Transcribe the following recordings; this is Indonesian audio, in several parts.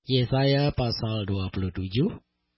Yesaya pasal 27.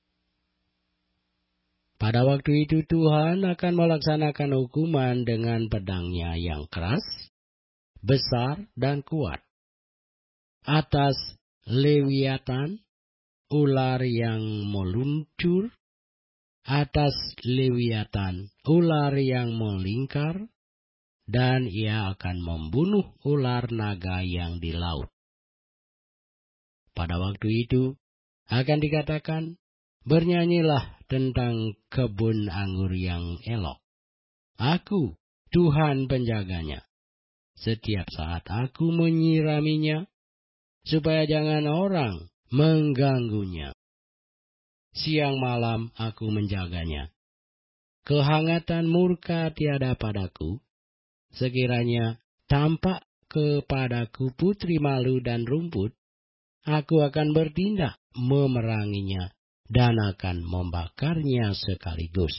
Pada waktu itu Tuhan akan melaksanakan hukuman dengan pedangnya yang keras, besar dan kuat, atas Lewiatan, ular yang meluncur, atas Lewiatan, ular yang melingkar, dan ia akan membunuh ular naga yang di laut. Pada waktu itu akan dikatakan, bernyanyilah tentang kebun anggur yang elok. Aku, Tuhan penjaganya. Setiap saat aku menyiraminya, supaya jangan orang mengganggunya. Siang malam aku menjaganya. Kehangatan murka tiada padaku. Sekiranya tampak kepadaku putri malu dan rumput, aku akan bertindak memeranginya dan akan membakarnya sekaligus.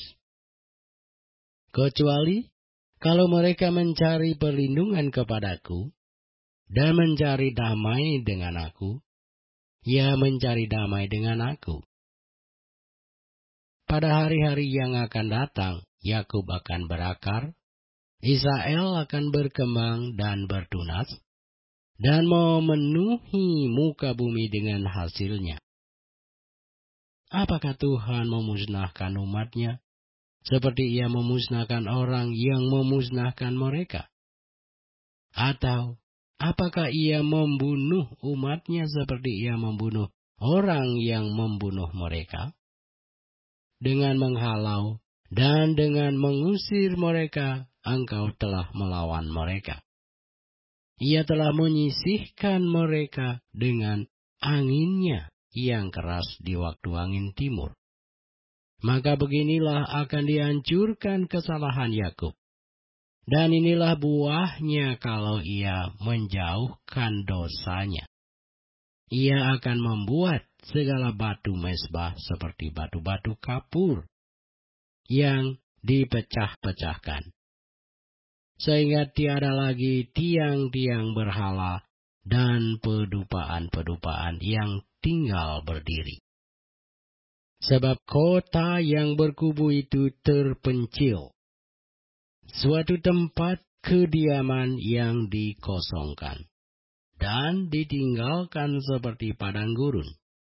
Kecuali kalau mereka mencari perlindungan kepadaku dan mencari damai dengan aku, ya mencari damai dengan aku. Pada hari-hari yang akan datang, Yakub akan berakar, Israel akan berkembang dan bertunas, dan memenuhi muka bumi dengan hasilnya. Apakah Tuhan memusnahkan umat-Nya, seperti Ia memusnahkan orang yang memusnahkan mereka? Atau apakah Ia membunuh umat-Nya seperti Ia membunuh orang yang membunuh mereka? Dengan menghalau dan dengan mengusir mereka, Engkau telah melawan mereka. Ia telah menyisihkan mereka dengan anginnya yang keras di waktu angin timur. Maka beginilah akan dihancurkan kesalahan Yakub. Dan inilah buahnya kalau ia menjauhkan dosanya. Ia akan membuat segala batu mezbah seperti batu-batu kapur yang dipecah-pecahkan, sehingga tiada lagi tiang-tiang berhala dan pedupaan-pedupaan yang tinggal berdiri. Sebab kota yang berkubu itu terpencil, suatu tempat kediaman yang dikosongkan dan ditinggalkan seperti padang gurun.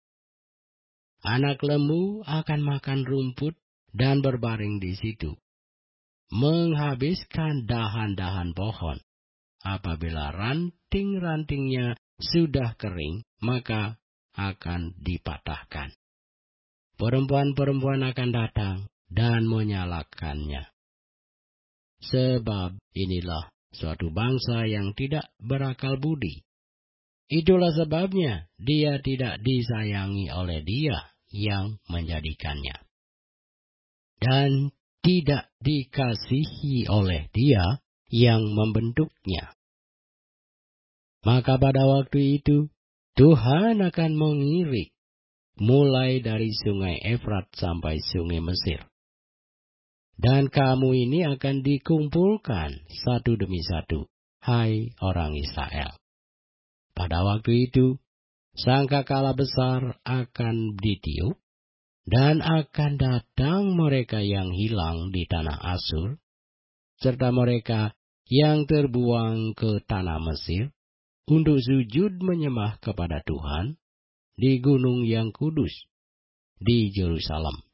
Anak lembu akan makan rumput dan berbaring di situ, menghabiskan dahan-dahan pohon. Apabila ranting-rantingnya sudah kering, maka akan dipatahkan. Perempuan-perempuan akan datang dan menyalakannya. Sebab inilah suatu bangsa yang tidak berakal budi. Itulah sebabnya dia tidak disayangi oleh Dia yang menjadikannya, dan tidak dikasihi oleh Dia yang membentuknya. Maka pada waktu itu, Tuhan akan mengirik, mulai dari sungai Efrat sampai sungai Mesir. Dan kamu ini akan dikumpulkan satu demi satu, hai orang Israel. Pada waktu itu, sangkakala besar akan ditiup, dan akan datang mereka yang hilang di tanah Asur, serta mereka yang terbuang ke tanah Mesir, untuk sujud menyembah kepada Tuhan di gunung yang kudus, di Yerusalem.